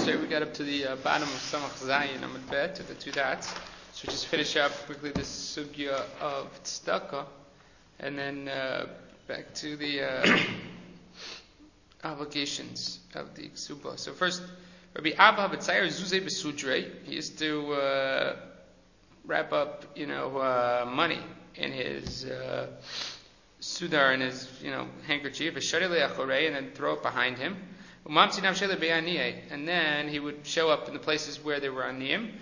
yesterday we got up to the bottom of Samach Zayin Amud Bet, to the two dots. So we just finish up quickly this sugya of tzedakah, and then back to the obligations of the ksuba. So first, Rabbi Abba B'Tzayer Zuzei B'Sudrei, he used to wrap up, money in his sudar, in his, handkerchief, and then throw it behind him. And then he would show up in the places where there were aniyim.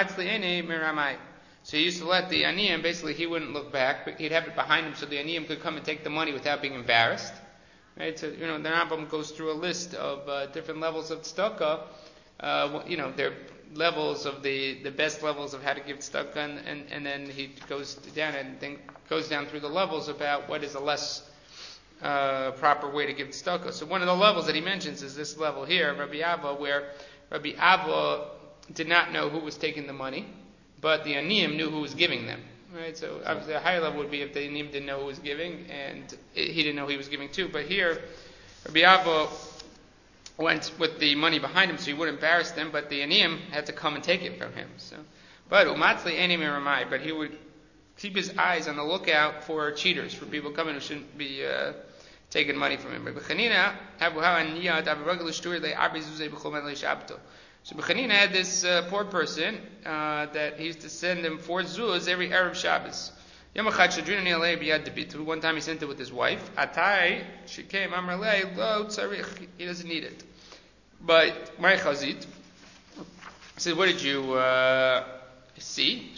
So he used to let the aniyim, basically he wouldn't look back, but he'd have it behind him so the aniyim could come and take the money without being embarrassed. Right? So, the Rambam goes through a list of different levels of tzedakah. There are levels of the best levels of how to give tzedakah, and then he goes down through the levels about what is a less proper way to give tzedakah. So one of the levels that he mentions is this level here, Rabbi Abba, where Rabbi Abba did not know who was taking the money, but the aniyim knew who was giving them. Right? So obviously a higher level would be if the aniyim didn't know who was giving, and he didn't know who he was giving to. But here, Rabbi Abba went with the money behind him so he wouldn't embarrass them, but the aniyim had to come and take it from him. But he would keep his eyes on the lookout for cheaters, for people coming who shouldn't be taking money from him. So B'Chanina had this poor person that he used to send him 4 zuz every Erev Shabbos. One time he sent it with his wife. She came, he doesn't need it. But my chazit said, what did you see?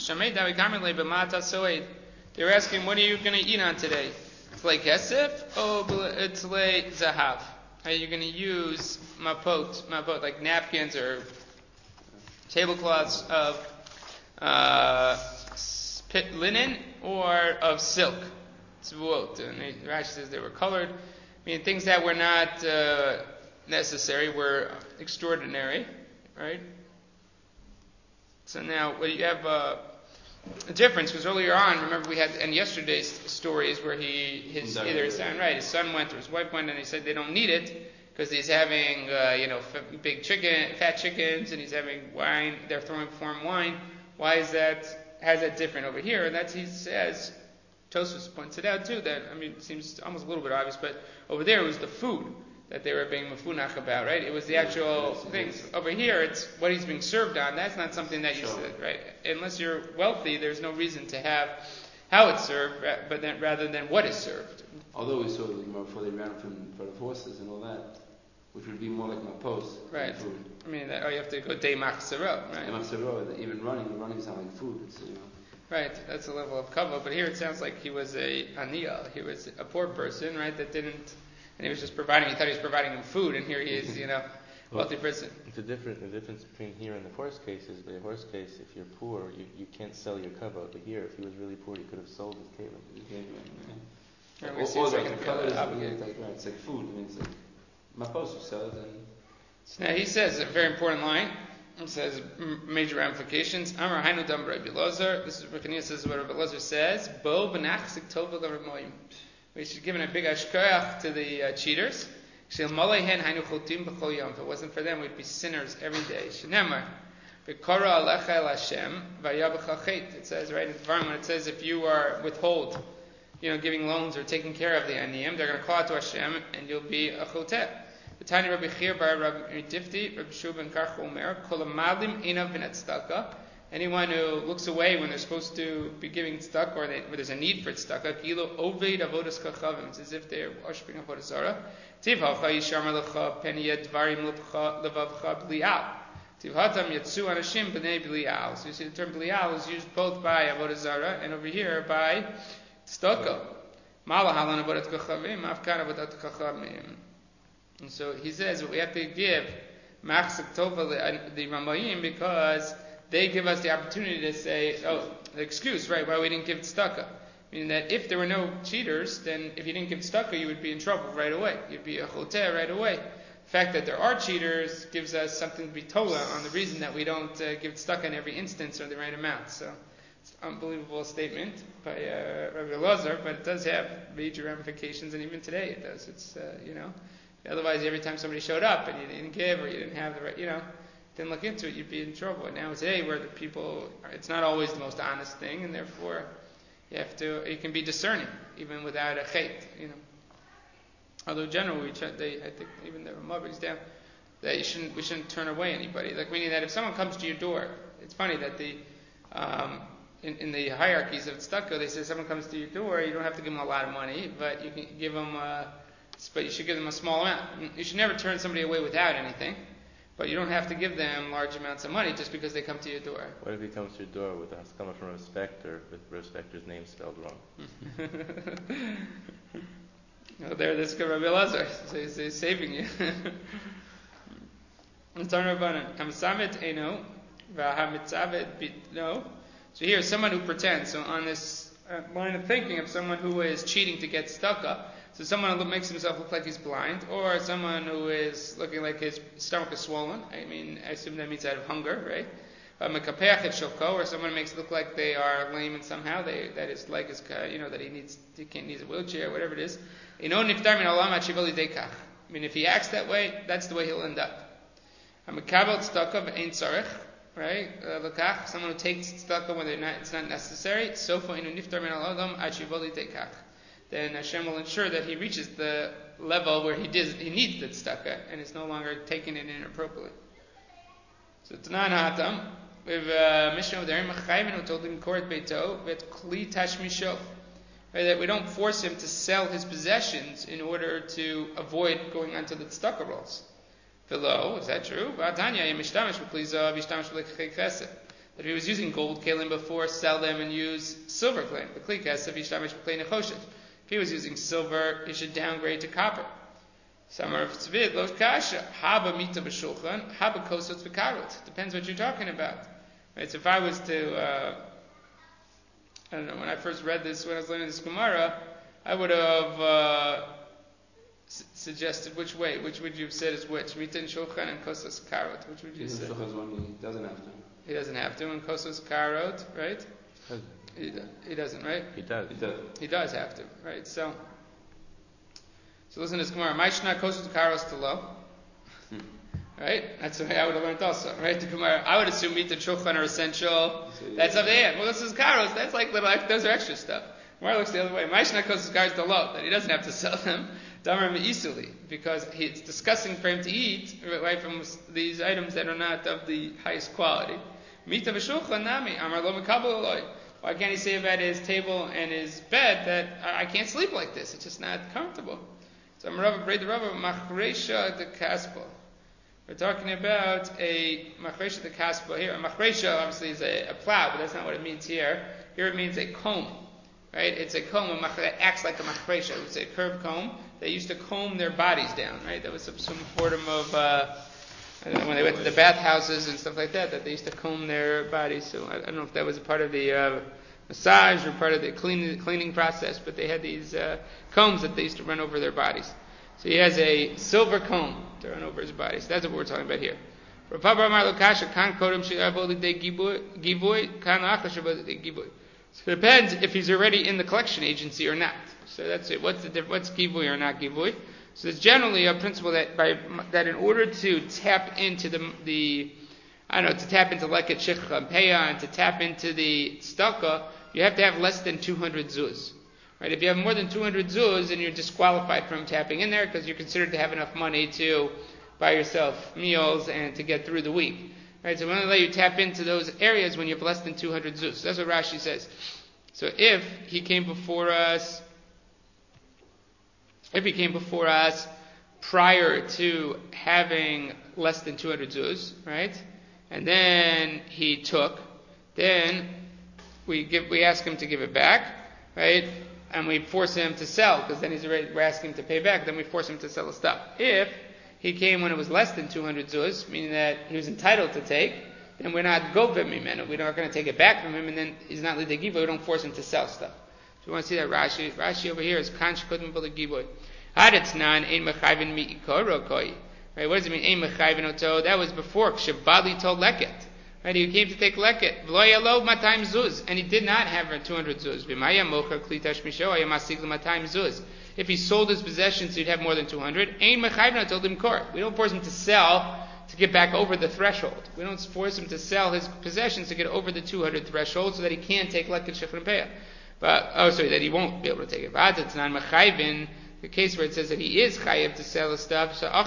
They were asking, what are you going to eat on today? Tlei kesef or tlei zahav? Are you going to use mapot, like napkins or tablecloths of linen or of silk? Tzvuot. And Rashi says they were colored. Things that were not necessary were extraordinary, right? So now, you have a difference, because earlier on, remember we had in yesterday's stories where his son went or his wife went, and he said they don't need it because he's having fat chickens, and he's having wine. They're throwing foreign wine. Why is that? How's that different over here? And he says, Tosfos points it out too. That it seems almost a little bit obvious, but over there it was the food that they were being mafunach about, right? It was the actual things. Over here, it's what he's being served on. That's not something that you said, right? Unless you're wealthy, there's no reason to have how it's served, but then rather than what is served. Although we saw before they ran for the horses and all that, which would be more like mapos. Right. Food. You have to go day machzero, right? Machzero, even running's not like food. It's, Right, that's a level of kavod. But here it sounds like he was a aniyah. He was a poor person, right? That didn't. And he was just providing. He thought he was providing him food, and here he is, wealthy person. The difference between here and the horse case is, the horse case, if you're poor, you can't sell your kavod. But here, if he was really poor, he could have sold his kavod. It's like food. It's like mapos, you sell it. So now he says a very important line. It says major ramifications. Amar Hainu Dam Rabbi Elazar. This is B'Chanina says what Rabbi Elazar says. Bo b'nachzik tova l'ramoyim. We should give a big ashkoyach to the cheaters. If it wasn't for them, we'd be sinners every day. It says right in the Dvarim, when it says if you are withhold, giving loans or taking care of the aniyim, they're going to call out to Hashem, and you'll be a choteh. Tani Rabbi Chir bar Rabbi Tifti, Rabbi Shuban Karch Omer, Kol hamadim einav v'nat tzedakah. Anyone who looks away when they're supposed to be giving tzedakah, or where there's a need for tzedakah, kilo oved avodas kachavim. It's as if they're worshiping avodah zarah. Tivhacha yishamar lecha peniyed dvarim levavcha blial. Tivhatam yatsu anashim b'nei blial. So you see the term blial is used both by avodah zarah and over here by tzedakah. Malahalan avodat kachavim, afkan avodat kachavim. And so he says we have to give machzik tova the ramayim because they give us the opportunity to say, the excuse, right, why we didn't give tzedakah. Meaning that if there were no cheaters, then if you didn't give tzedakah, you would be in trouble right away. You'd be a choteh right away. The fact that there are cheaters gives us something to be tola on the reason that we don't give tzedakah in every instance or the right amount. So it's an unbelievable statement by Rabbi Elazar, but it does have major ramifications, and even today it does. It's, Otherwise, every time somebody showed up and you didn't give or you didn't have the right, didn't look into it, you'd be in trouble. And now today, where the people, it's not always the most honest thing, and therefore you can be discerning even without a chait, Although generally, I think even the Ramah brings down that we shouldn't turn away anybody. Like meaning that if someone comes to your door, it's funny that in the hierarchies of tzedakah, they say someone comes to your door, you don't have to give them a lot of money, but you can give them, but you should give them a small amount. You should never turn somebody away without anything, but you don't have to give them large amounts of money just because they come to your door. What if he comes to your door with a haskama from a respecter, with respecter's name spelled wrong? This is Rabbi Elazar, so he's saving you. So here, someone who pretends. So on this line of thinking of someone who is cheating to get tzedakah, so someone who makes himself look like he's blind, or someone who is looking like his stomach is swollen. I assume that means out of hunger, right? Or someone makes it look like they are lame and somehow that his leg is, that he needs a wheelchair, whatever it is. I mean, if he acts that way, that's the way he'll end up. Right? Someone who takes tzedakah when it's not necessary. Then Hashem will ensure that he reaches the level where he needs the tzedakah and is no longer taking it inappropriately. So Tanan Hatam, we have Mishnah over there, who told him Koret Beito, Kli Tashmisho. That we don't force him to sell his possessions in order to avoid going onto the tzedakah rolls. Velo, is that true? That if he was using gold kelim before, sell them and use silver kelim. If he was using silver, he should downgrade to copper. Depends what you're talking about. Right? So if I was to I don't know, when I first read this, when I was learning this Gemara, I would have suggested which way. Which would you have said is which? Mita and Shulchan and Kosas Karot. Which would you say? Shulchan is one he doesn't have to. He doesn't have to. And Kosas Karot, right? He doesn't, right? He does. He does have to, right? So listen to this Gemara. Maishna Kosas Karot to low. Right? That's the way I would have learned also, right? The Gemara, I would assume meat and shulchan are essential. That's up to end. Well, this is karos. That's like little, those are extra stuff. Gemara looks the other way. Maishna kosas karos dalot, that he doesn't have to sell them. Damar me'isuli, because it's disgusting for him to eat, right, from these items that are not of the highest quality. Meat of a shulchan nami, amar lo mekabel aloi. Why can't he say about his table and his bed that I can't sleep like this? It's just not comfortable. So I'm Rav machresha de kaspo. We're talking about a machresha de kaspa here. A machresha obviously is a plow, but that's not what it means here. Here it means a comb, right? It's a comb that acts like a machresha. It's a curved comb. They used to comb their bodies down, right? That was some form of, when they went to the bathhouses and stuff like that they used to comb their bodies. So I don't know if that was a part of the massage or part of the cleaning process, but they had these combs that they used to run over their bodies. So he has a silver comb to run over his body. So that's what we're talking about here. So it depends if he's already in the collection agency or not. So that's it. What's givoy or not givoy? So there's generally a principle that in order to tap into to tap into leket shikha and peya and to tap into the tzedakah, you have to have less than 200 zuz. Right? If you have more than 200 zuz, then you're disqualified from tapping in there because you're considered to have enough money to buy yourself meals and to get through the week. Right? So we only let you tap into those areas when you have less than 200 zuz. So that's what Rashi says. So if he came before us prior to having less than 200 zuz, right? And then he took, then we ask him to give it back, right? And we force him to sell, because then we're asking him to pay back, then we force him to sell the stuff. If he came when it was less than 200 zuz, meaning that he was entitled to take, then we're not govim mimenu. We're not going to take it back from him, and then he's not lidei giboy. We don't force him to sell stuff. So you want to see that Rashi? Rashi over here is kan shkodim b'le giboy. Hadatznan ein mechayvin mi'ikoro koi. Right? What does it mean? Ein mechayvin oto. That was before Shabali told leket. Right? He came to take leket. V'lo yalo matayim zuz, and he did not have 200 zuz. V'maya mocher kli tashmisho ayam asig matayim zuz. If he sold his possessions, he'd have more than 200. Ein mechayvin told him court. We don't force him to sell to get back over the threshold. We don't force him to sell his possessions to get over the 200 threshold so that he can't take Leket Shechron Peah. That he won't be able to take it. But it's not Machayvin, the case where it says that he is chayiv to sell his stuff. So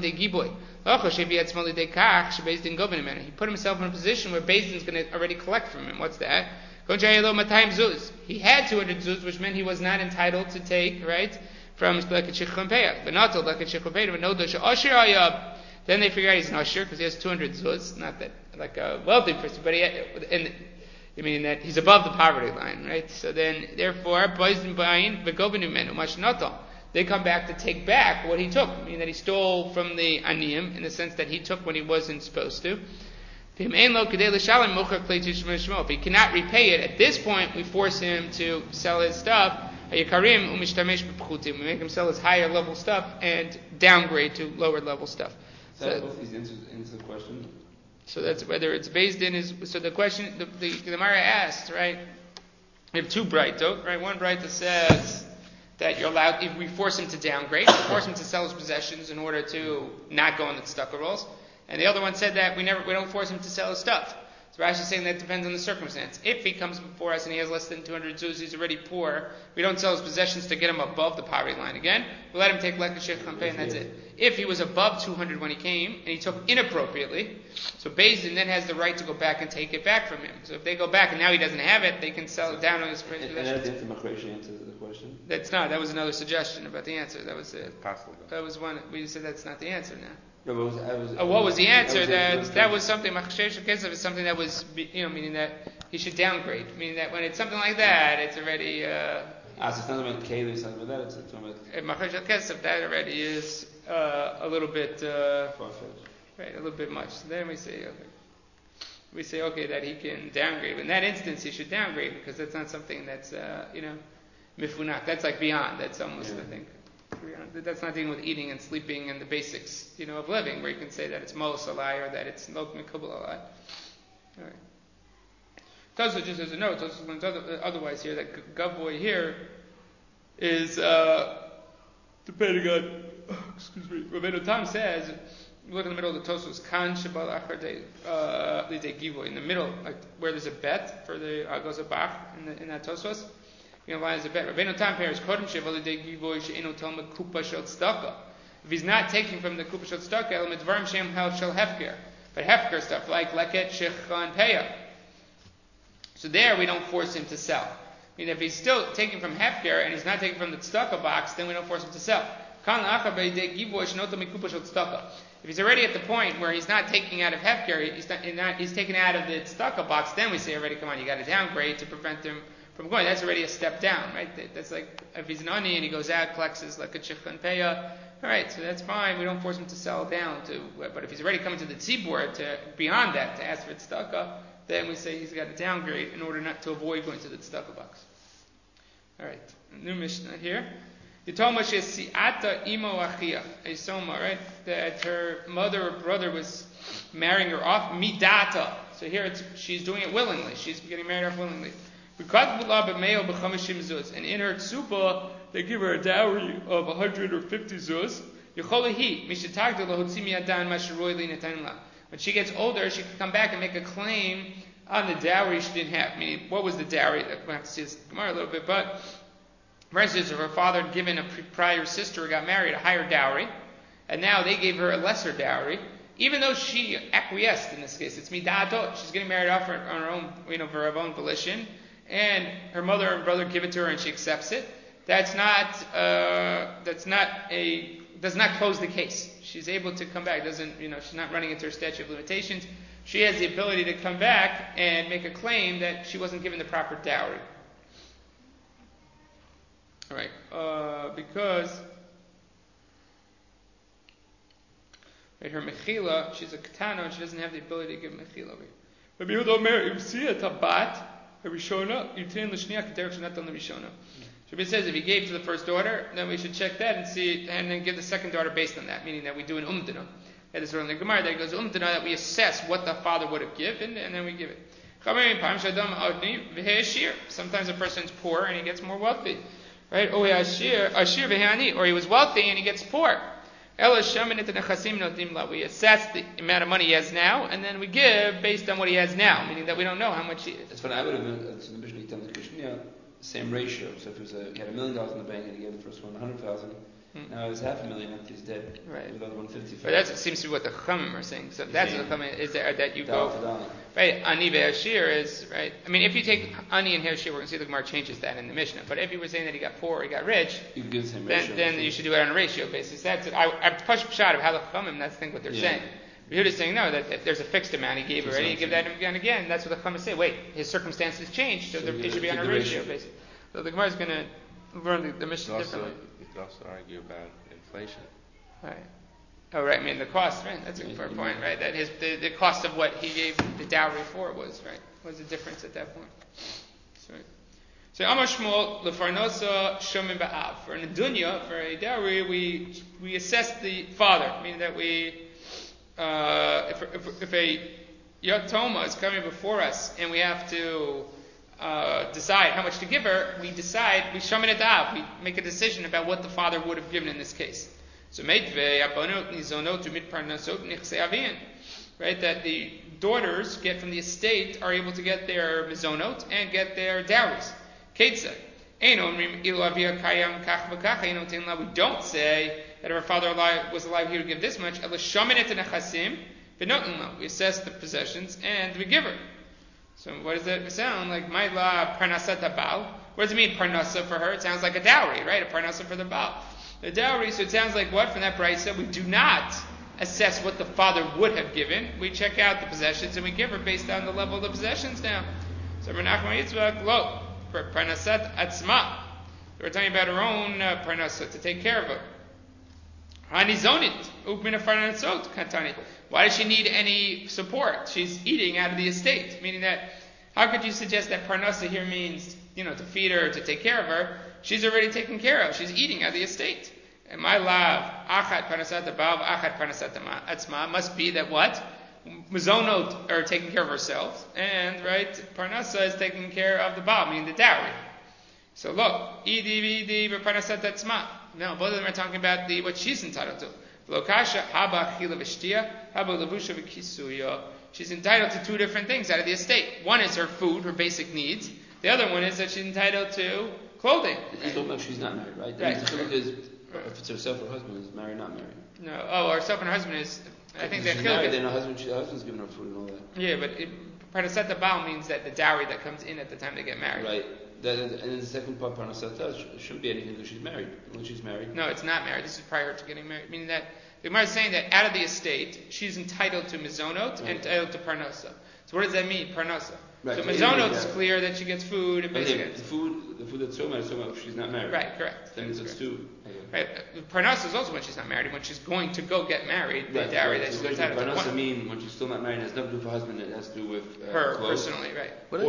he put himself in a position where Beis Din's going to already collect from him. What's that? He had 200 zuz, which meant he was not entitled to take, right, from Leket Shechron Peah. But not to Leket Shechron Peah. Then they figure out he's an usher because he has 200 zuz. Not that like a wealthy person, but meaning that he's above the poverty line, right? So then, therefore, they come back to take back what he took, meaning that he stole from the aniyim in the sense that he took when he wasn't supposed to. If he cannot repay it, at this point we force him to sell his stuff. We make him sell his higher level stuff and downgrade to lower level stuff. So both these answers into the question. So that's whether it's based in is. So the question the Gemara asked, right? We have two braytot, right? One braytot says that you're allowed, if we force him to downgrade, force him to sell his possessions in order to not go on the tzedakah rolls. And the other one said that we don't force him to sell his stuff. So Rashi is saying that depends on the circumstance. If he comes before us and he has less than 200 zuz, he's already poor, we don't sell his possessions to get him above the poverty line again. We let him take Leket Shechron Peah and that's it. If he was above 200 when he came and he took inappropriately, so Beis Din then has the right to go back and take it back from him. So if they go back and now he doesn't have it, they can sell it down on his possessions. And that's the answer to the question? That's not. That was another suggestion about the answer. That was it. Possible. That was one. We said that's not the answer now. No, what was the answer? That was something. Machshesh Kesef is something that was, meaning that he should downgrade. Meaning that when it's something like that, it's already. So it's not about Kaylee, it's not about that. It's about Machshesh Kesef. That already is a little bit far-fetched. Right, a little bit much. So then we say okay that he can downgrade. In that instance, he should downgrade because that's not something that's mifunak. That's like beyond. That's almost I think. That's not dealing with eating and sleeping and the basics, of living, where you can say that it's mos alai or that it's lok mikubal alai. All right. Tosa just as a note, Tosa learns otherwise here that gavoy here is depending on. Rabbeinu Tam says, look in the middle of the Tosos, kan shebal achar de givoy, in the middle, like where there's a bet for the goes a bach in that Tosos. Why is it bet? Rabbeinu Tam pairs kodem sheval de givoy she'eno talmud kupa shel tzedakah. If he's not taking from the kupa shel tzedakah, el midvarim shem shel hefker, but hefker stuff like Leket Shechron Peah. So there we don't force him to sell. I mean, if he's still taking from hefker and he's not taking from the tzedakah box, then we don't force him to sell. If he's already at the point where he's not taking out of hefker, he's taking out of the tzedakah box, then we say already, come on, you got to downgrade to prevent him from going. That's already a step down, right? That's like if he's an ani and he goes out, collects his Leket Shechron Peah. All right, so that's fine. We don't force him to sell down to. But if he's already coming to the tzibur to beyond that to ask for tzedakah, then we say he's got to downgrade in order not to avoid going to the tzedakah box. All right, new Mishnah here. Yitoma she'si'ata imo achia, a soma, right? That her mother or brother was marrying her off midata. So here she's doing it willingly. She's getting married off willingly. And in her tzuba, they give her a dowry of 150 zuz. When she gets older, she can come back and make a claim on the dowry she didn't have. Meaning, what was the dowry? We'll have to see this tomorrow a little bit, but for instance, if her father had given a prior sister who got married a higher dowry, and now they gave her a lesser dowry, even though she acquiesced in this case, it's midato, she's getting married off on her own, for her own volition, and her mother and brother give it to her and she accepts it. Does not close the case. She's able to come back. She's not running into her statute of limitations. She has the ability to come back and make a claim that she wasn't given the proper dowry. All right, because her mechila, she's a katana and she doesn't have the ability to give mechila. Rabbi Yehuda Omer, if you see a tabat, a rishona, you turn l'shniya k'derech shenat on the rishona. Rabbi says if he gave to the first daughter, then we should check that and see, and then give the second daughter based on that, meaning that we do an umdana. That is in the Gemara that goes umdana, that we assess what the father would have given, and then we give it. Sometimes a person's poor and he gets more wealthy. Right? Or he was wealthy and he gets poor. We assess the amount of money he has now, and then we give based on what he has now, meaning that we don't know how much he is. That's what I would have been. So the Mishnah tells the Krishna, same ratio. So if he had $1 million in the bank and he gave the first one 100,000, now he has $500,000 after he's dead. Right. Another 150. But that seems to be what the Chachamim are saying. So that's what the Chachamim is there that you go. Right. Ani ve'ashir is right. I mean, if you take ani and hashir, we're going to see the Gemara changes that in the Mishnah. But if you were saying that he got poor or he got rich, you can give the same ratio. Then you should do it on a ratio basis. That's it. I push shot of how the Chachamim. That's think what they're saying. Yehuda is saying no, that if there's a fixed amount he gave already, you give that again and again. That's what the Chachamim say. Wait, his circumstances changed, so it should be on a ratio basis. So the Gemara is going to learn the Mishnah differently. You could also argue about inflation. Right. Oh, right. I mean, the cost, right? That's a fair point, right? That the cost of what he gave the dowry for was the difference at that point. So Amar Shmuel lefarnosa shomim ba'av. For an dunya, for a dowry, we assess the father, meaning that we if a yatoma is coming before us and we have to decide how much to give her, we shomin it out, we make a decision about what the father would have given in this case. So right, that the daughters get from the estate are able to get their mizonot and get their dowries. We don't say that if our father was alive, he would give this much. We assess the possessions and we give her. So what does that sound like? My la parnasat abal. What does it mean parnasa for her? It sounds like a dowry, right? A parnasa for the baal. The dowry, so it sounds like what from that brisa? We do not assess what the father would have given. We check out the possessions and we give her based on the level of the possessions now. So Menachem Yitzchak, lo, parnasat atzma. We're talking about her own parnasa, to take care of her. Hanizonit, upmina parnasot kantani. Why does she need any support? She's eating out of the estate, meaning that how could you suggest that parnasa here means, to feed her, to take care of her? She's already taken care of. She's eating out of the estate. And my love, achat parnasat abav, achat parnasat atzma, must be that what? Mizonot are taking care of herself, and parnasa is taking care of the baal, meaning the dowry. So look, idi parnasat atzma. No, both of them are talking about what she's entitled to. Lokasha haba chila v'shtia, haba levusha v'kisuya. She's entitled to two different things out of the estate. One is her food, her basic needs. The other one is that she's entitled to clothing. He's talking about she's not married, right? Right. The chiluk is if it's herself or husband is married, not married. No. Oh, herself and her husband is. I think that she's married. Then her husband's giving her food and all that. Yeah, but parnasat baal means that the dowry that comes in at the time they get married. Right. And then the second part, parnasata, shouldn't be anything because she's married. When she's married. No, it's not married. This is prior to getting married. Meaning that the Gemara is saying that out of the estate, she's entitled to mizonot and entitled to parnasa. So what does that mean, parnasa? Right. So mizonot is clear that she gets food and basic. The food that's so much if she's not married. Right, correct. That means it's two. Right. Parnasa is also when she's not married. When she's going to go get married, the dowry that she's entitled to. Parnasa mean when she's still not married, it has nothing to do with her husband. It has to do with her clothes. personally, right? What are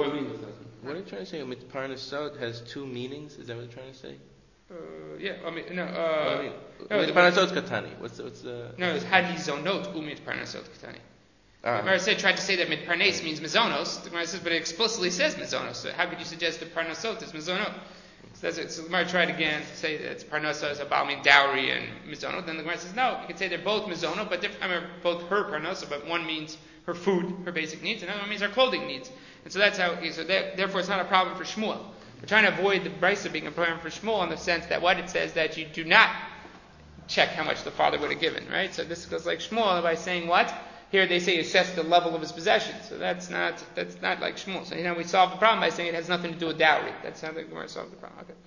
you trying to say? Parnasot has two meanings. Is that what you're trying to say? Yeah. I mean, no. Parnasot katani. What's the? No, it's hadizonot umit parnasot katani. The Gemara tried to say that mitparnes means mizonos. The Gemara says, but it explicitly says mizonos. So how could you suggest that parnasot is mizonot? So the Gemara tried again to say that it's parnasa is about dowry and mizonot. Then the Gemara says, no, you could say they're both mizonot, but both her parnasa, but one means her food, her basic needs, and another one means her clothing needs. And so that's how. Therefore, it's not a problem for Shmuel. We're trying to avoid the brisa being a problem for Shmuel in the sense that what it says that you do not check how much the father would have given, right? So this goes like Shmuel by saying what? Here they say assess the level of his possessions. So that's not like Shmuel. So we solve the problem by saying it has nothing to do with dowry. That's how the Gemara solved the problem. Okay.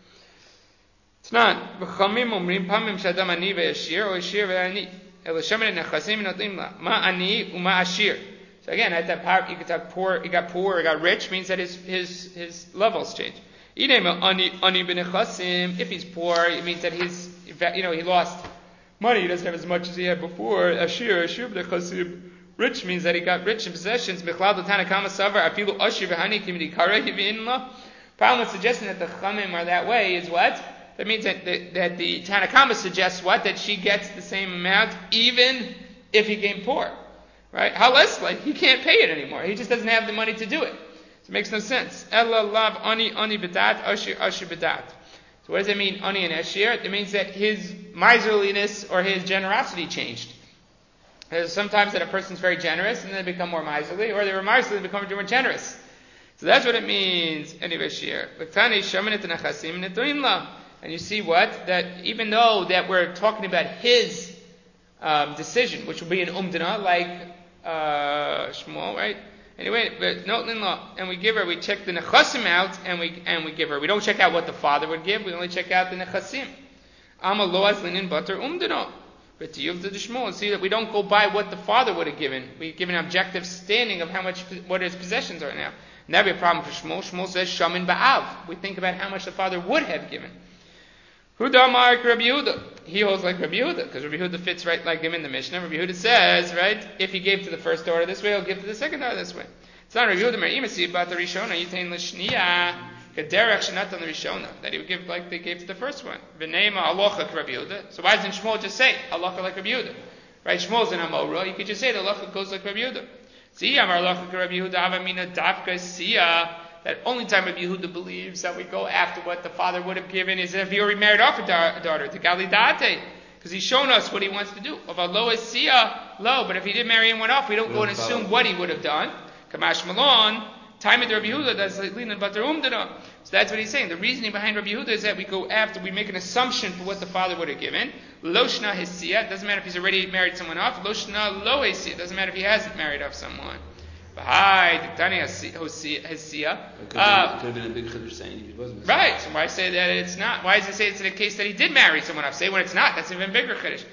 It's not. V'chamim omrim pamim shadam ani ve'ashir or ashir ve'ani. Elishamin nechasim notim la ma ani uma ashir. So again, at that part, you could talk poor. He got poor. He got rich. Means that his levels change. If he's poor, it means that he lost money. He doesn't have as much as he had before. Ashir b'nechasim. Rich means that he got rich in possessions. Problem with suggesting that the Chamim are that way is what? That means that the Tanakama suggests what? That she gets the same amount even if he came poor. Right? How less like he can't pay it anymore. He just doesn't have the money to do it. So it makes no sense. Ella lav ani bedat ashir bedat. So what does it mean, ani and eshir? It means that his miserliness or his generosity changed. There's sometimes that a person's very generous and then they become more miserly, or they were miserly and become more generous. So that's what it means, ani v'eshir. And you see what? That even though that we're talking about his decision, which will be an umdana, like Shmuel, right? Anyway, but no, and we give her, we check the nechasim out, and we give her. We don't check out what the father would give, we only check out the nechasim. Ama loaz linin butter umdana. But to Yuvda the Shmuel, see that we don't go by what the father would have given. We give an objective standing of what his possessions are now. And that would be a problem for Shmuel. Shmuel says shamin ba'av. We think about how much the father would have given. Huda Mark Rabbi Yehuda. He holds like Rabbi Yehuda, because Rabbi Yehuda fits right like him in the Mishnah. Rabbi Yehuda says, right, if he gave to the first daughter this way, he'll give to the second daughter this way. It's not Rabbi Yehuda Me'imasi about the Rishona, Yitain L'Shniya, Kederach Shenatan L'Rishona, that he would give like they gave to the first one. V'neima halacha Rabbi Yehuda. So why doesn't Shmuel just say halacha like Rabbi Yehuda? Right, Shmuel's an Amora, you could just say the halacha goes like Rabbi Yehuda. See, Amar halacha Rabbi Yehuda, Avamina Dafka Siya. That only time Rabbi Yehuda believes that we go after what the father would have given is if he already married off a daughter, to Galidate, because he's shown us what he wants to do. Of a low is Sia, low, but if he did marry and went off, we don't go and assume what he would have done. Kamash Malon, time of Rabbi Yehuda, that's Lina Batar Umdana. So that's what he's saying. The reasoning behind Rabbi Yehuda is that we go after, we make an assumption for what the father would have given. Loshna Hisia, it doesn't matter if he's already married someone off. Loshna Lo Hisia, it doesn't matter if he hasn't married off someone. Hi, Diktani Hisia. It could have been a big chiddush saying if he wasn't. Right. So why say that it's not? Why does it say it's in a case that he did marry someone else? Say when it's not. That's an even bigger chiddush.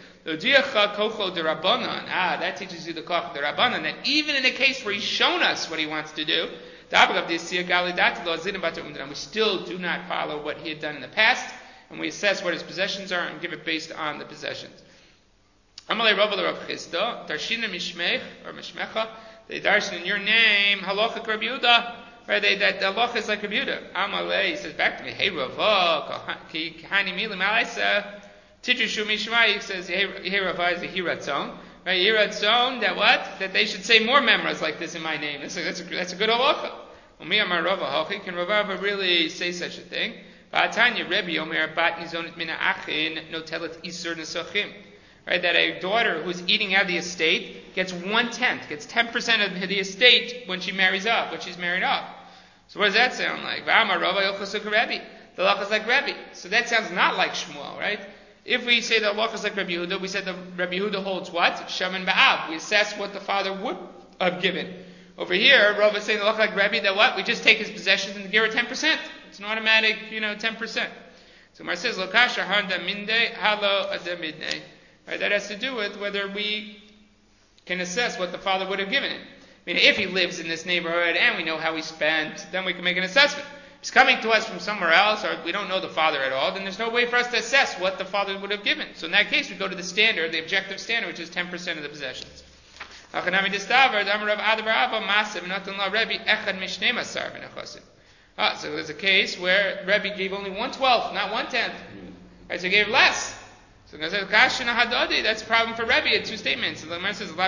That teaches you the koch de rabbanon. That even in a case where he's shown us what he wants to do, we still do not follow what he had done in the past, and we assess what his possessions are and give it based on the possessions. Amalei Rav Chisda, Darshina Mishmech or Mishmecha. They darshan in your name, halacha Rabbi Yehuda. Right? That the halacha is like Rabbi Yehuda. Amalei, he says back to me, hey Rava, ki kahani milim alaisa, tijushu mishmai. He says, hey Rava is a hiratzon. Right? Hiratzon, that what? That they should say more memras like this in my name. That's a good halacha. Umi amar Rava hachi. Can Rava really say such a thing? Ba'atanya Rebbe omer bat nizonit mina achin notelet isur nesachim. Right, that a daughter who's eating out of the estate gets 1/10, gets 10% of the estate when she marries off, when she's married off. So what does that sound like? The halacha is like Rebbe. So that sounds not like Shmuel, right? If we say the halacha is like Rabbi Yehuda, we said that Rabbi Yehuda holds what? Shaman Ba'av. We assess what the father would have given. Over here, Rav is saying the halacha like Rebbe, that what? We just take his possessions and give her 10%. It's an automatic, 10%. So Mar says, Lokasha handa minde, halo adamidne. Right, that has to do with whether we can assess what the father would have given him. I mean, if he lives in this neighborhood and we know how he spent, then we can make an assessment. If he's coming to us from somewhere else, or we don't know the father at all, then there's no way for us to assess what the father would have given. So in that case, we go to the standard, the objective standard, which is 10% of the possessions. So there's a case where Rebbe gave only 1/12, not 1/10. Right, so he gave less. So that's a problem for Rebbe at two statements. The Gemara says,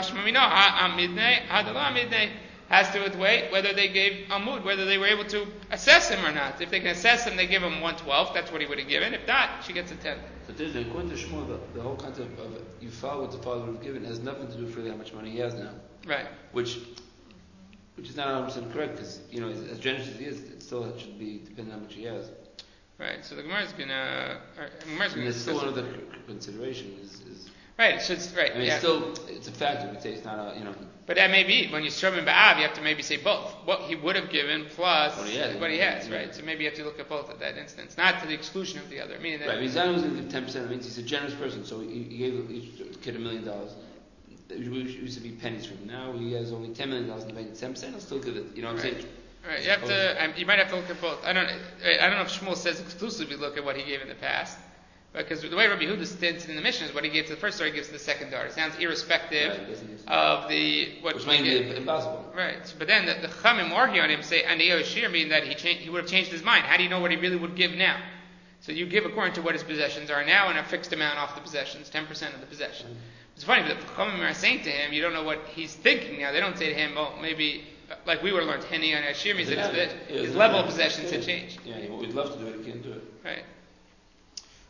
has to do with whether they gave Amud, whether they were able to assess him or not. If they can assess him, they give him 1/12. That's what he would have given. If not, she gets a 10. But there's according to Shmuel, the whole concept of you follow what the father would have given has nothing to do with really how much money he has now. Right. Which is not 100% correct, because as generous as he is, it still should be depending on how much he has. Right, so the Gemara is gonna. There's still another consideration is right. It should right. I mean, it's a factor. We say it's not a But that may be when you strum in Ba'av, you have to maybe say both. What he would have given plus what he has, right? So maybe you have to look at both at that instance, not to the exclusion of the other. Meaning that right. Mizan was going to give 10%. It means he's a generous person, so he gave each kid $1 million. It used to be pennies for him. Now he has only $10 million in the bank. 10%, he'll still give it. You know what I'm saying? Right, you have to. You might have to look at both. I don't know if Shmuel says exclusively look at what he gave in the past, because the way Rabbi Yehuda stands in the Mishnah is what he gave to the first daughter, he gives to the second daughter. It sounds irrespective of which might be impossible. Right, but then the Chachamim argue on him, say, and the Yoshir mean that he would have changed his mind. How do you know what he really would give now? So you give according to what his possessions are now, and a fixed amount off the possessions, 10% of the possession. It's funny, but the Chachamim are saying to him, you don't know what he's thinking now. They don't say to him, well, maybe. Like we would have learned, Henny and Ashir means that his level of possessions had changed. Yeah, we'd love to do it, he can't do it. Right.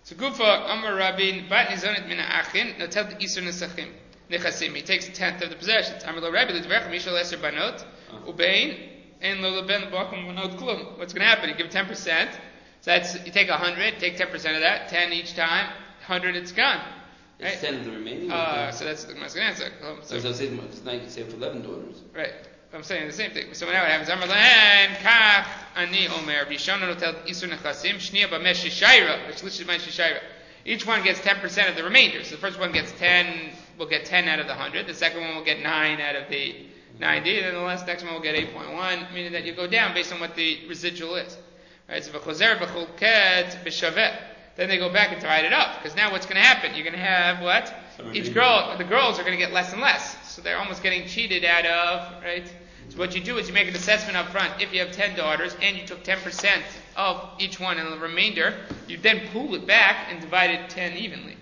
So Gufa Amar Rabin Bat Nizonit Mina Achin Notel the Isur Nesachim Nechasim. He takes a tenth of the possessions. Amar Lo Rabbi Lidverch Mishal Eser Banot Ubein and Lo Leben Bakum Banot Klum. What's going to happen? You give 10%. So that's you take 100, take 10% of that, 10 each time, 100 it's gone. Right? It's 10 of the remaining. So that's the Gemara's going to answer. So I'm saying now you can say for 11 daughters. Right. I'm saying the same thing. So now what happens? Amar Lahan Kach Ani Omer Rishon Notel Isur Nechasim Shnia Bamesh Shishayra which listed my Shishayra. Each one gets 10% of the remainder. So the first one gets 10, will get 10 out of the 100. The second one will get 9 out of the 90. And then the next one will get 8.1, meaning that you go down based on what the residual is. Right? So v'chozer v'chulket b'shaveh. Then they go back and divide it up. Because now what's going to happen? You're going to have what? Each girl, the girls are going to get less and less. So they're almost getting cheated out of, right? So what you do is you make an assessment up front. If you have 10 daughters and you took 10% of each one and the remainder, you then pool it back and divide it 10 evenly.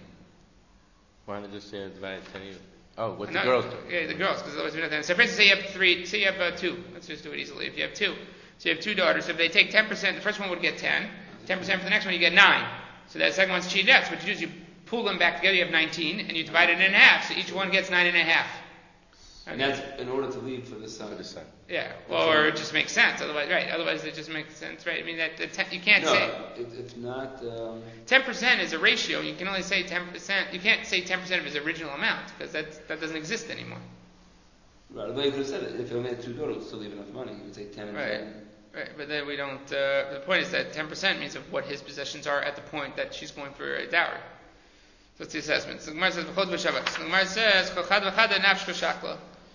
Why don't they just say divide it 10 even? Oh, what the No, girls do? Yeah, the girls, because otherwise we don't have. So for instance, say you have three, say you have 2. Let's just do it easily. If you have 2, so you have 2 daughters. So if they take 10%, the first one would get 10. 10% for the next one, you get 9. So that second one's cheated out. So what you do is you pool them back together, you have 19, and you divide it in half. So each one gets 9.5. And that's in order to leave for the son. Yeah, or it just makes sense. Otherwise, right? Otherwise, it just makes sense, right? I mean, that you can't say. It's not. 10% is a ratio. You can only say 10%. You can't say 10% of his original amount because that doesn't exist anymore. Right. Although you could have said it. If you only had 2 daughters, still leave enough money. You could say 10 and 10. Right, but then we don't. The point is that 10% means of what his possessions are at the point that she's going for a dowry. So that's the assessment. So the Gemara says, "V'chod v'shavach." So the Gemara says, "Chad v'chad nafshko shakla."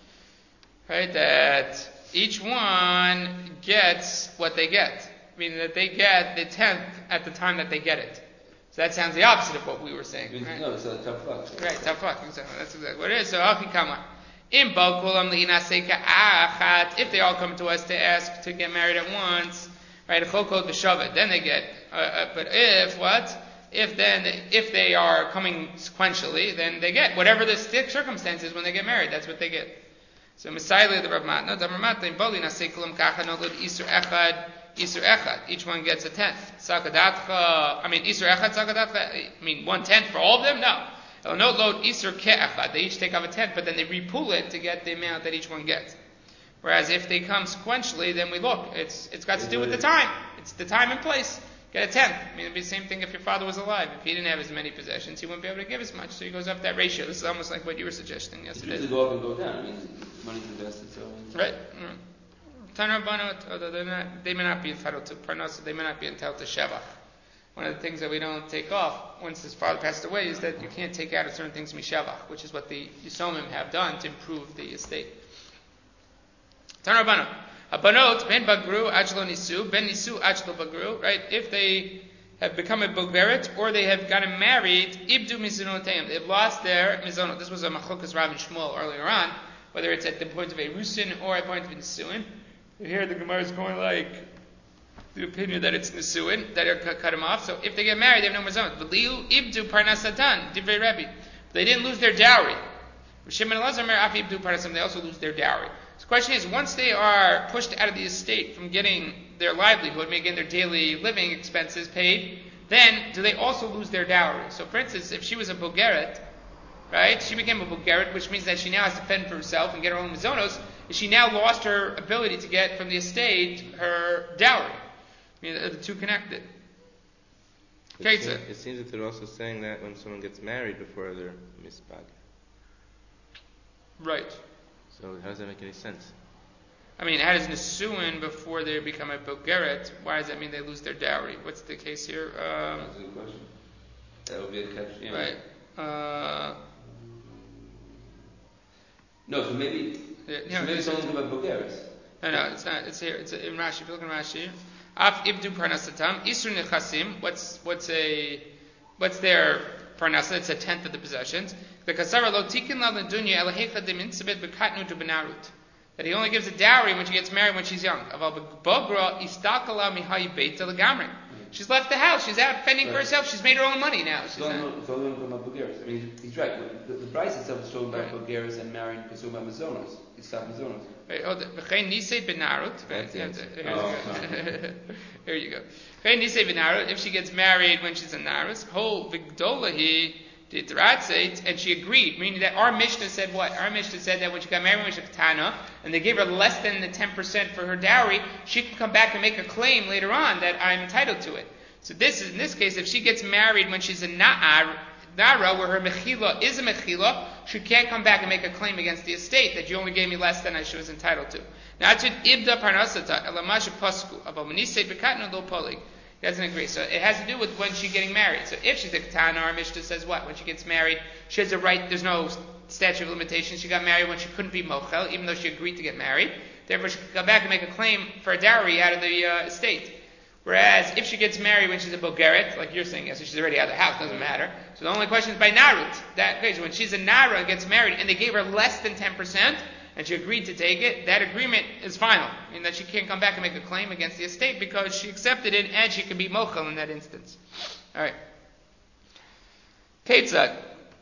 Right, that each one gets what they get, meaning that they get the 10th at the time that they get it. So that sounds the opposite of what we were saying. Right? No, it's a tough luck. Right, tough luck. Exactly. That's exactly what it is. So Alki Kama. If they all come to us to ask to get married at once, right? Then they get. But if they are coming sequentially, then they get whatever the circumstances when they get married. That's what they get. So Messiah the Rav Matna, the Rav Matna in Boli Nasekulam Kacha Nolud Isur Echad. Each one gets a 10th. Sakadatcha. I mean Isur Echad Sakadatcha. I mean 1/10 for all of them. No. Not load Isur Ke'echad. They each take off a 10th, but then they repool it to get the amount that each one gets. Whereas if they come sequentially, then we look. It's got to do with the time. It's the time and place. Get a 10th. I mean, it'd be the same thing if your father was alive. If he didn't have as many possessions, he wouldn't be able to give as much. So he goes up that ratio. This is almost like what you were suggesting yesterday. It's go up and go down. I mean, money's invested, so. Right. They may not be entitled to parnasa. They may not be entitled to shevach. One of the things that we don't take off once his father passed away is that you can't take out of certain things mishevach, which is what the Yisomim have done to improve the estate. Tanarabana. Abanot ben bagru achlo nisu ben nisu achlo bagru. Right? If they have become a bogeret or they have gotten married, ibdu mizunoteim. They've lost their mizonot. This was a machlokas Rav and Shmuel earlier on, whether it's at the point of a rusin or at the point of a nisuin. Here the Gemara is going like the opinion that it's nisuin that are cut them off. So if they get married, they have no mizonot. V'liu ibdu parnasatan divrei Rebbe. They didn't lose their dowry. Shimon Elazar mer afi ibdu parnasam. They also lose their dowry. So the question is, once they are pushed out of the estate from getting their livelihood, making their daily living expenses paid, then do they also lose their dowry? So for instance, if she was a bogeret, right, she became a bogeret, which means that she now has to fend for herself and get her own mizonos, she now lost her ability to get from the estate her dowry. I mean, the two connected. It seems that they're also saying that when someone gets married before they're misbag. Right. So how does that make any sense? I mean, how does Nisuin before they become a Bogeret, why does that mean they lose their dowry? What's the case here? That's a good question. That would be a catch. Yeah. Right. No, so maybe. Maybe someone's about Bulgarians. No, it's not. It's here. It's in Rashi. If you look in Rashi, Af ibdu parnasatam isur nechasim. What's their parnasa? It's a 10th of the possessions. The kasara lo tikin la ledunya elahecha deminsibet bekatnu to benarut. That he only gives a dowry when she gets married when she's young. She's left the house. She's out fending for herself. She's made her own money now. It's only about Bulgarians. I mean, he's right. The price itself is talking about Bulgarians and marrying because talking about Mazonos. It's not Mazonos. Right, v'chein nisei benarut. Here you go. V'chein nisei benarut. If she gets married when she's a narus, ho v'gdolahi ditratzeit, and she agreed, meaning that our Mishnah said what? Our Mishnah said that when she got married when she was a ketana, and they gave her less than the 10% for her dowry, she can come back and make a claim later on that I'm entitled to it. So this is, in this case, if she gets married when she's a nara, where her mechila is a mechila, she can't come back and make a claim against the estate that you only gave me less than she was entitled to. Now, it should ibda parnasata elamasha pasku abominise bekatna lo polig. He doesn't agree. So it has to do with when she's getting married. So if she's a katana, our Mishnah says what? When she gets married, she has a right. There's no statute of limitations. She got married when she couldn't be mochel, even though she agreed to get married. Therefore, she can come back and make a claim for a dowry out of the estate. Whereas if she gets married when she's a Bulgarian, like you're saying, so she's already out of the house, doesn't matter. So the only question is by Narut. That case, when she's a Nara, gets married, and they gave her less than 10%, and she agreed to take it, that agreement is final. I mean that she can't come back and make a claim against the estate because she accepted it, and she can be mochel in that instance. Alright. Ketzad.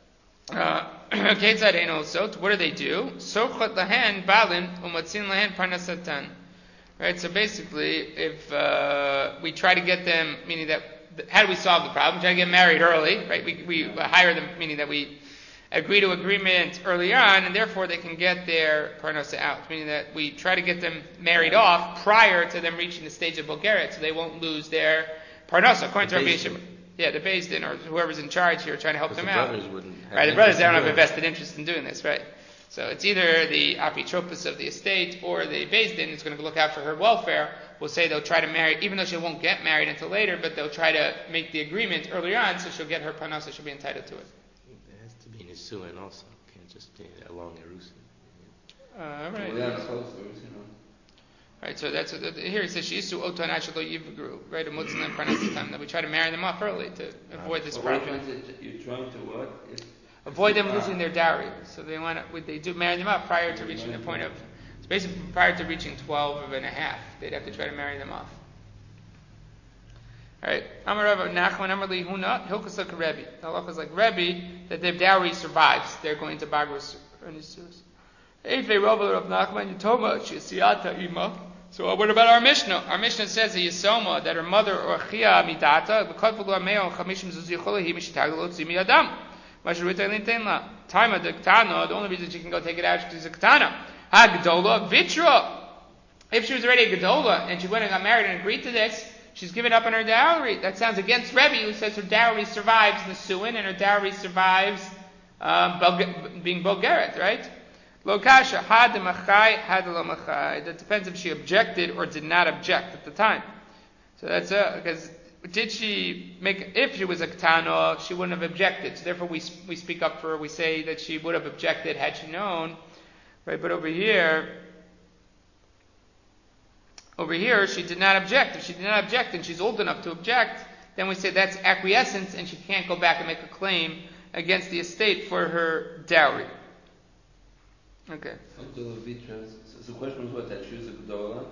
Ketzad ain't also. What do they do? Sochot lahen balin umatzin lahen parnasatan. Right, so basically, if we try to get them, meaning that, how do we solve the problem? Try to get married early, right? We hire them, meaning that we agree to agreement early on, and therefore they can get their parnasa out, meaning that we try to get them married off prior to them reaching the stage of Bulgaria, so they won't lose their parnasa. According to Rabbi Yishmael, the Beis Din, or whoever's in charge here, trying to help them out. Right, the brothers don't have a vested interest in doing this, right? So it's either the apitropos of the estate or the Beis Din is going to look out for her welfare. Will say they'll try to marry, even though she won't get married until later, but they'll try to make the agreement earlier on so she'll get her parnasa, she'll be entitled to it. It has to be Nisuin also. It can't just be along Erusin. Right. Right, so that's what, here he says she used to otan ashalo yivgru, right? A Muslim parnasa, that we try to marry them off early to avoid this problem. You're trying to what? Avoid them losing their dowry. So they do marry them up prior to reaching the point of, it's basically prior to reaching 12 and a half. They'd have to try to marry them off. Alright. Amar Rav Nachman Amar Li Huna Hilchos like Rebbe. The halacha is like Rebbe that their dowry survives. They're going to Bagros or Nisus. Eifei Rav Nachman Yitoma Shisiata Ima. So what about our Mishnah? Our Mishnah says a Yisoma that her mother or Chia Midata B'Kod V'Lo Ameo Chamishim Zuzichola Hi Mishitag Lo Tzimi Adam. Time of the Ketana, the only reason she can go take it out is because she's a Ketana. Ha-Gedola, Vitra. If she was already a Gedola and she went and got married and agreed to this, she's given up on her dowry. That sounds against Rebbe, who says her dowry survives Nesuin and her dowry survives being Bulgaret, right? Lo kasha, ha-de-machai, ha-de-lo-machai. That depends if she objected or did not object at the time. So that's because did she make, if she was a ketana, she wouldn't have objected. So therefore we speak up for her, we say that she would have objected had she known. Right, but over here she did not object. If she did not object and she's old enough to object, then we say that's acquiescence and she can't go back and make a claim against the estate for her dowry. Okay. So the question was what, that she was a Gedola?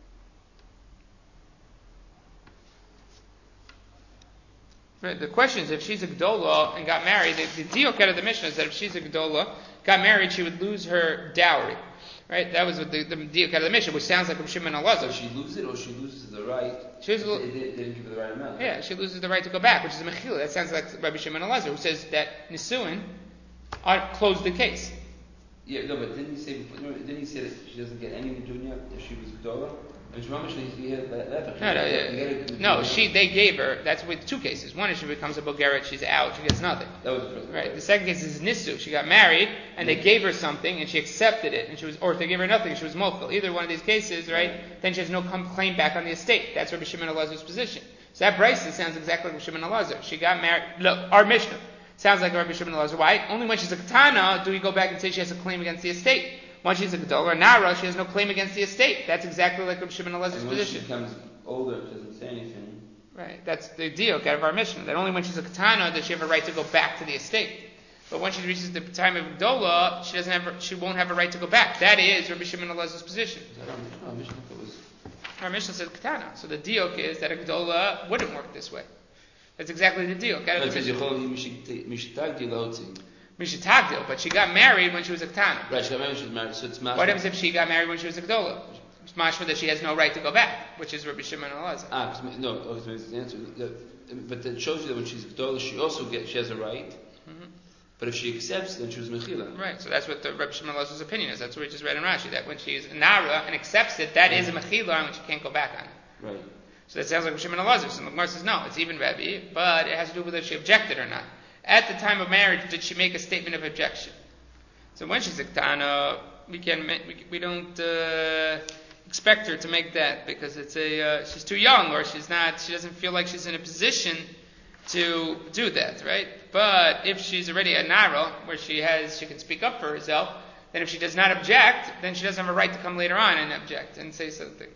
Right, the question is if she's a Gdola and got married, the diok out of the Mishnah is that if she's a Gdola, got married, she would lose her dowry. Right? That was what the diok out of the Mishnah, which sounds like Rav Shimon Elazar. So she loses it or she loses the right? They didn't give her the right amount. Yeah, she loses the right to go back, which is a mechila. That sounds like Rabbi Shimon Elazar, who says that Nisuin closed the case. Yeah, no, but didn't he say that she doesn't get any dunya if she was Gdola? No, they gave her, that's with two cases. One is she becomes a Bulgarian, she's out, she gets nothing. That was the first one. Right. The second case is Nisu. She got married, and they gave her something, and she accepted it, or if they gave her nothing, she was mochel. Either one of these cases, right, then she has no claim back on the estate. That's Rabbi Shimon Elazar's position. So that brisa sounds exactly like Rabbi Shimon Elazar. She got married, look, our Mishnah sounds like Rabbi Shimon Elazar. Why? Only when she's a katana do we go back and say she has a claim against the estate. Once she's a Gedola or Nara, she has no claim against the estate. That's exactly like Rabbi Shimon Elazar's position. When she becomes older, she doesn't say anything. Right. That's the deal out of our Mishnah. That only when she's a Ketana does she have a right to go back to the estate. But when she reaches the time of Gedola, she won't have a right to go back. That is Rabbi Shimon Elazar's position. Our Mishnah says Ketana. So the deal is that a Gedola wouldn't work this way. That's exactly the deal. Mishatagdil, but she got married when she was a Ketana. Right, she got married when she was married, so it's mashma. What happens if she got married when she was a Gdola? It's mashma that she has no right to go back, which is Rabbi Shimon Elazar. No, that's the answer. But that shows you that when she's Gdola, she has a right. Mm-hmm. But if she accepts, then she was Mechila. Right, so that's what the Rabbi Shimon Elazar's opinion is. That's what we just read in Rashi, that when she is a Nara and accepts it, that is a Mechila, and when she can't go back on it. Right. So that sounds like Rabbi Shimon Elazar. So the Gemara says, no, it's even Rabbi, but it has to do with whether she objected or not. At the time of marriage, did she make a statement of objection? So when she's a Ketana, we don't expect her to make that because it's she's too young, or she doesn't feel like she's in a position to do that, right? But if she's already a Nara, where she can speak up for herself, then if she does not object, then she doesn't have a right to come later on and object and say something.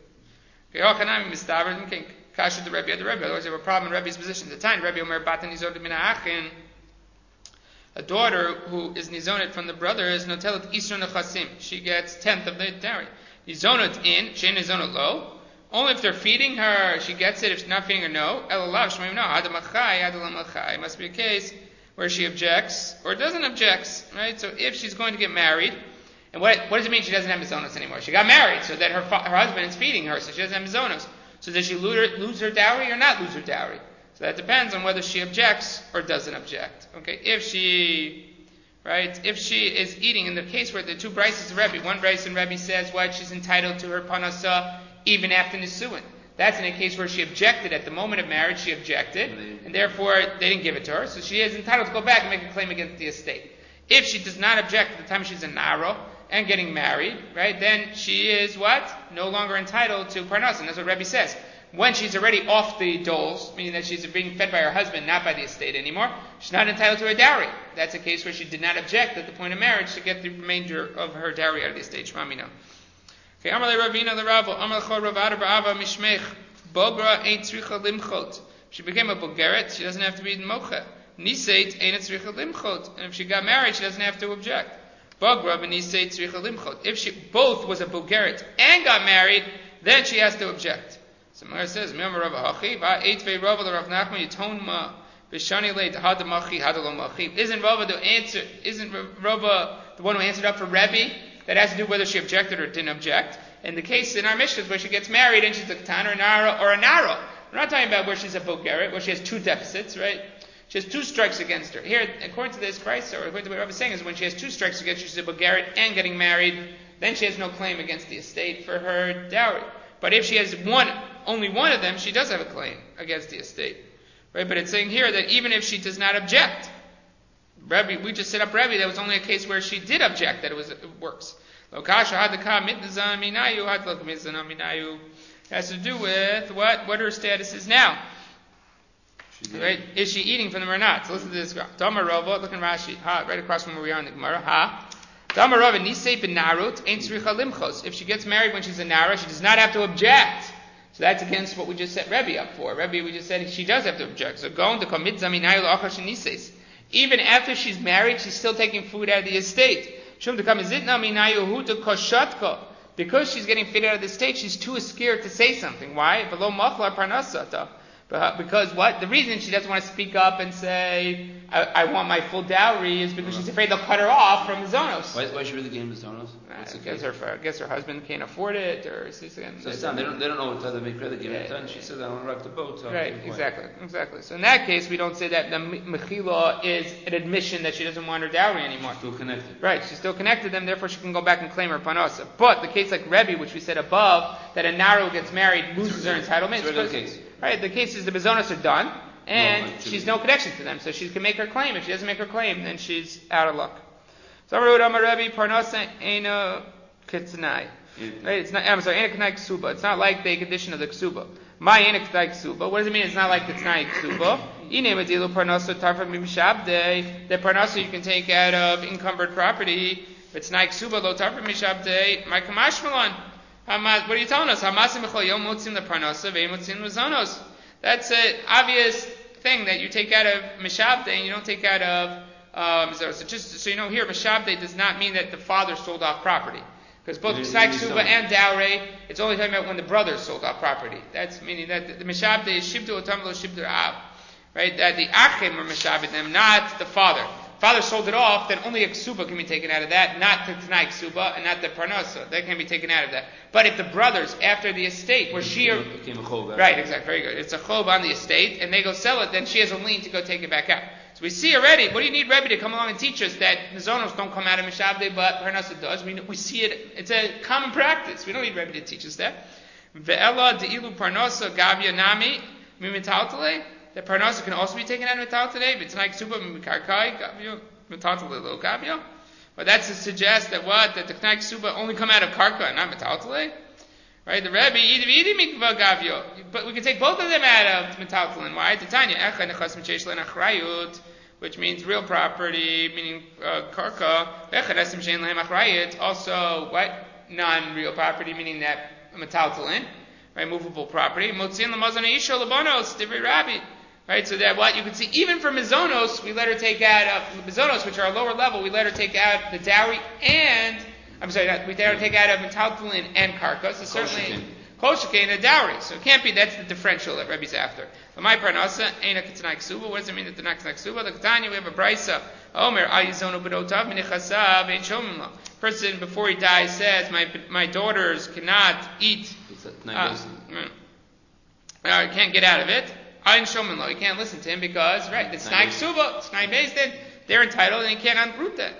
Kasha the Rebbe, otherwise you have a problem in Rebbe's position. The time Rebbe Omer Batan Nizonot Min Ha'achin, a daughter who is nizonot from the brother is notelet isur nechasim. She gets 10th of the dowry. Nizonot in, shein nizonot lo. Only if they're feeding her, she gets it. If she's not feeding her, no. Elalav shmeim no. Hadamachai, hadalamachai. It must be a case where she objects or doesn't object, right? So if she's going to get married, and what does it mean she doesn't have mizonos anymore? She got married, so that her husband is feeding her, so she doesn't have mizonos. So does she lose her dowry or not lose her dowry? So that depends on whether she objects or doesn't object. Okay, if she is eating, in the case where the two brises of Rebbe, one brise in Rebbe says what she's entitled to her panasa even after nisuin. That's in a case where she objected at the moment of marriage. She objected, and therefore they didn't give it to her. So she is entitled to go back and make a claim against the estate. If she does not object at the time she's a naro and getting married, right, then she is what? No longer entitled to parnasa. And that's what Rebbe says. When she's already off the doles, meaning that she's being fed by her husband, not by the estate anymore, she's not entitled to her dowry. That's a case where she did not object at the point of marriage to get the remainder of her dowry out of the estate. Shmamina. Okay, Amar le Ravina le Ravo, Amar l'chol Ravada ba'ava mishmech, Bogra ain't tzricha limchot. She became a Bogeret, she doesn't have to be in mocha. Niseit ain't tzricha limchot. And if she got married, she doesn't have to object. Bogra v'niseit tzricha limchot. If she both was a Bogeret and got married, then she has to object. So Gemara says, "Remember Rav Hachi, va'eitvei Rav Rav Nachman yiton ma b'shani leid hadamachi hadalomachi." Isn't Rav the one who answered up for Rebbe? That has to do whether she objected or didn't object. In the case in our Mishnah where she gets married and she's a Ketana or a Nara. We're not talking about where she's a Bogeret, where she has two deficits, right? She has two strikes against her. Here, according to this price, or according to what Rav is saying, is when she has two strikes against her, she's a Bogeret and getting married, then she has no claim against the estate for her dowry. But if she has only one of them, she does have a claim against the estate. Right? But it's saying here that even if she does not object, Rebbe, we just set up Rebbe, that was only a case where she did object, that it works. It has to do with what her status is now. Right? Is she eating from them or not? So listen to this. Damar Rava, look in Rashi, right across from where we are in the Gemara. Damar Rava, nisei benarut ain't tzricha limchos. If she gets married when she's a nara, she does not have to object. So that's against what we just set Rebbe up for. Rebbe, we just said she does have to object. So going to commit zaminayu l'achar shenises. Even after she's married, she's still taking food out of the estate. Because she's getting fit out of the estate, she's too scared to say something. Why? Because what? The reason she doesn't want to speak up and say, I want my full dowry, is because she's afraid they'll cut her off from Mizonos. Why is she really getting Mizonos? I guess her husband can't afford it, or so they don't know how to make credit give it done. She said, I want to rock the boat. So right, exactly. So in that case, we don't say that the Mechila is an admission that she doesn't want her dowry anymore. She's still connected. Right, she's still connected to them, therefore she can go back and claim her panasa. But the case like Rebbe, which we said above, that a Naro gets married, loses her entitlement. It's the case. Right, the case is the Mizonos are done, and she's no connection to them, so she can make her claim. If she doesn't make her claim, then she's out of luck. So Rebbe, Parnasa Eina Ketznai. Right, it's not. I'm sorry, Eina Ketznai Ksuba. It's not like the condition of the Ksuba. My Eina Ketznai Ksuba. What does it mean? It's not like the Tznai Ksuba. Ine Medilu Parnasa Tarfa Mishabde. The Parnasa you can take out of encumbered property. But Tznai Ksuba Lo Tarfa Mishabde. My Kamashmalan. What are you telling us? That's an obvious thing that you take out of Mishabde and you don't take out of so just so you know here, Mishabde does not mean that the father sold off property. Because both Tznai Ksuba and Dowry, it's only talking about when the brothers sold off property. That's meaning that the Mishabde is Shibdu Otam Lo Shibdu Av. Right? That the Achim are Mishabde them, not the father. father sold it off, then only a ksuba can be taken out of that, not the Tanai ksuba and not the parnasa. That can be taken out of that. But if the brothers, after the estate, where she... became a chov. Right, exactly, very good. It's a chov on the estate, and they go sell it, then she has a lien to go take it back out. So we see already, what do you need Rebbe to come along and teach us that Mizonos don't come out of Mishabde, but parnasa does? We see it, it's a common practice. We don't need Rebbe to teach us that. Ve'ela de'ilu parnasa gavya nami mimetaltale. That parnasa can also be taken out of metaltale. V'tanai ksuba mikarkai gavya metaltale lo gavya. But that's to suggest that what? That the tanai ksuba only come out of karka and not metaltale. Right? The Rebbe idi mikva gavya. But we can take both of them out of metaltale. Why? Titania echa nechas m'sheish len achrayut, which means real property, meaning karka. Echa nesim shein lehem achrayut. Also, what? Non-real property, meaning that metaltalin, right, movable property. Motzin lamazon isha labanos, divrei Rabbi, right. So that what you can see, even for mizonos, we let her take out mizonos, which are a lower level. We let her take out the dowry and we let her take out of metaltalin and karka. So certainly kol shekain a dowry. So it can't be. That's the differential that Rebbe's after. But my parnasa ain't a ketanai ksuba. What does it mean that the ketanai ksuba? The Ketanya, we have a brisa. Omer ayizono bedotav minichasav ein shomim lo. Person before he dies says, my daughters cannot eat. Can't get out of it. Ein shomim lo. You can't listen to him because it's Tanai ksuba. It's Tanai based in. They're entitled and you can't uproot that.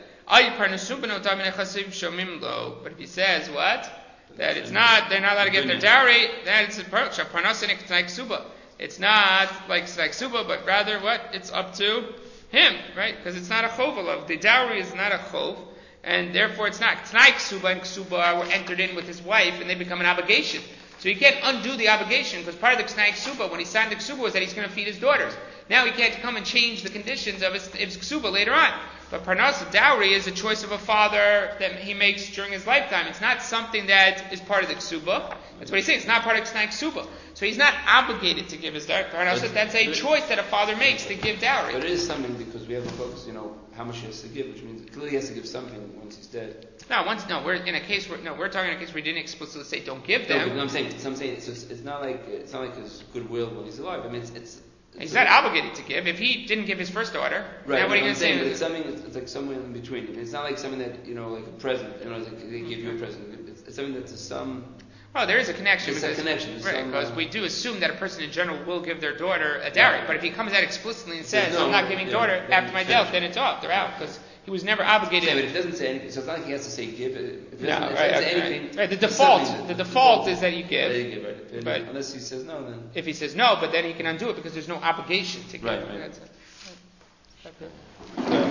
But if he says what? That it's not, they're not allowed to get their dowry, then it's a parnasa Tanai ksuba. It's not like Tanai ksuba, but rather what? It's up to him, right? Because it's not a chov. The dowry is not a chov, and therefore it's not. Tanai ksuba and ksuba were entered in with his wife, and they become an obligation. So he can't undo the obligation, because part of the Tanai ksuba, when he signed the ksuba, was that he's going to feed his daughters. Now he can't come and change the conditions of his ksuba later on. But parnasa, dowry, is a choice of a father that he makes during his lifetime. It's not something that is part of the ksuba. That's what he's saying. It's not part of Tanai ksuba. So he's not obligated to give his dowry. Parnasa, that's a choice that a father makes to give dowry. But it is something because we have to focus, how much he has to give, which means clearly he has to give something once he's dead. We're in a case where we're talking in a case where we didn't explicitly say don't give them. No, I'm saying it's not like his goodwill when he's alive. I mean, he's not obligated to give. If he didn't give his first daughter, right? Now what are you going to say? But it's something. It's like somewhere in between. It's not like something that like a present. Like they give you a present. It's something that's some. Well, there is a connection. There's a connection, right? Because we do assume that a person in general will give their daughter a dowry. Right. But if he comes out explicitly and says, "I'm not giving daughter after my death," then it's off. They're out because he was never obligated. Yeah, but it doesn't say anything. So it's not like he has to say give. If it doesn't say anything. Right. The default is that you give. Right. But unless he says no, then. If he says no, but then he can undo it because there's no obligation to give. Right. Okay.